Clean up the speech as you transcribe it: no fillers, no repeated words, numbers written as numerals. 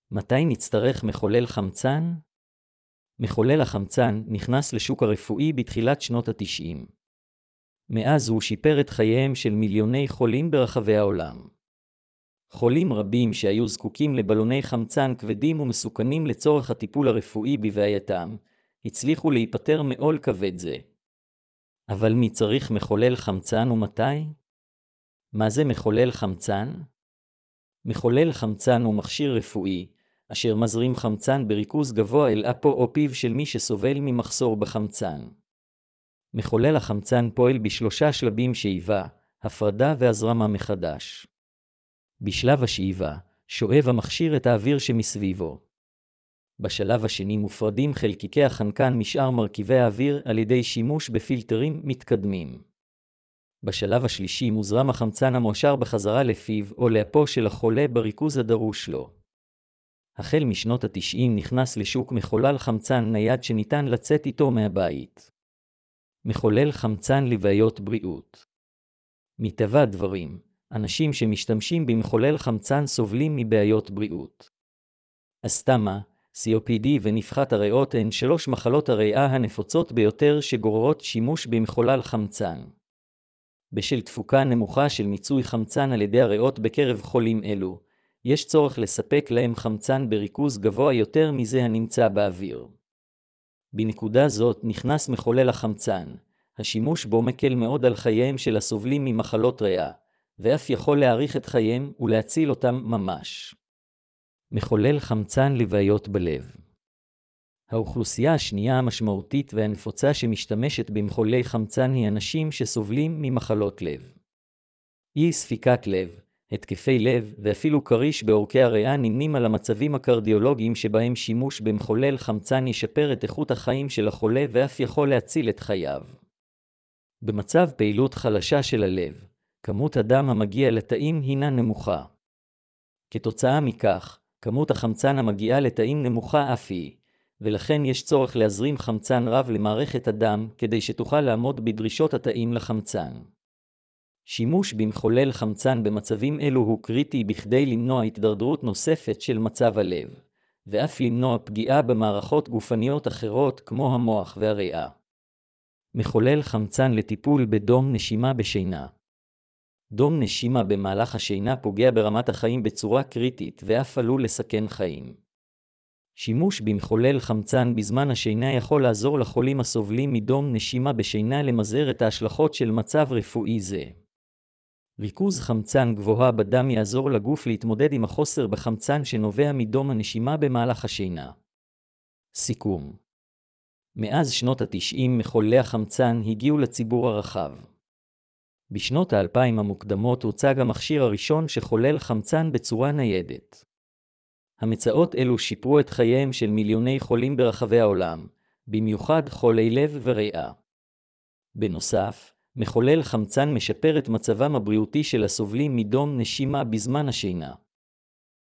מתי נצטרך מחולל חמצן? מחולל החמצן נכנס לשוק הרפואי בתחילת שנות ה-90. מאז הוא שיפר את חייהם של מיליוני חולים ברחבי העולם. חולים רבים שהיו זקוקים לבלוני חמצן כבדים ומסוכנים לצורך הטיפול הרפואי בבעייתם, הצליחו להיפטר מעול כבד זה. אבל מי צריך מחולל חמצן ומתי? מה זה מחולל חמצן? מחולל חמצן הוא מכשיר רפואי, אשר מזרים חמצן בריכוז גבוה אל אפו או פיו של מי שסובל ממחסור בחמצן. מחולל החמצן פועל בשלושה שלבים: שאיבה, הפרדה והזרמה מחדש. בשלב השאיבה, שואב המכשיר את האוויר שמסביבו. בשלב השני מופרדים חלקיקי החנקן משאר מרכיבי האוויר על ידי שימוש בפילטרים מתקדמים. בשלב השלישי מוזרם החמצן המועשר בחזרה לפיו או לאפו של החולה בריכוז הדרוש לו. החל משנות ה-90 נכנס לשוק מחולל חמצן נייד שניתן לצאת איתו מהבית. מחולל חמצן לבעיות בריאות. מטבע הדברים, אנשים שמשתמשים במחולל חמצן סובלים מבעיות בריאות. אסתמה, COPD ונפחת הריאות הן שלוש מחלות הריאה הנפוצות ביותר שגוררות שימוש במחולל חמצן. בשל תפוקה נמוכה של מיצוי חמצן על ידי הריאות בקרב חולים אלו, יש צורך לספק להם חמצן בריכוז גבוה יותר מזה הנמצא באוויר. בנקודה זאת נכנס מחולל החמצן, השימוש בו מקל מאוד על חייהם של הסובלים ממחלות ריאה, ואף יכול להאריך את חייהם ולהציל אותם ממש. מחולל חמצן לבעיות בלב. האוכלוסייה השנייה המשמעותית והנפוצה שמשתמשת במחוללי חמצן היא אנשים שסובלים ממחלות לב. אי ספיקת לב, התקפי לב ואפילו קריש בעורקי הריאה נמנים על המצבים הקרדיולוגיים שבהם שימוש במחולל חמצן ישפר את איכות החיים של החולה ואף יכול להציל את חייו. במצב פעילות חלשה של הלב, כמות הדם המגיע לתאים הינה נמוכה. כתוצאה מכך, כמות החמצן המגיעה לתאים נמוכה אף היא, ולכן יש צורך להזרים חמצן רב למערכת הדם כדי שתוכל לעמוד בדרישות התאים לחמצן. שימוש במחולל חמצן במצבים אלו הוא קריטי בכדי למנוע התדרדרות נוספת של מצב הלב, ואף למנוע פגיעה במערכות גופניות אחרות כמו המוח והריאה. מחולל חמצן לטיפול בדום נשימה בשינה. דום נשימה במהלך השינה פוגע ברמת החיים בצורה קריטית ואף עלול לסכן חיים. שימוש במחולל חמצן בזמן השינה יכול לעזור לחולים הסובלים מדום נשימה בשינה למזער את ההשלכות של מצב רפואי זה. ריכוז חמצן גבוה בדם יעזור לגוף להתמודד עם החוסר בחמצן שנובע מדום הנשימה במהלך השינה. סיכום. מאז שנות ה-90 מחוללי החמצן הגיעו לציבור הרחב. בשנות ה-2000 המוקדמות הוצג המכשיר הראשון שחולל חמצן בצורה ניידת. המצאות אלו שיפרו את חייהם של מיליוני חולים ברחבי העולם, במיוחד חולי לב וריאה. בנוסף, מחולל חמצן משפר את מצבם הבריאותי של הסובלים מדום נשימה בזמן השינה.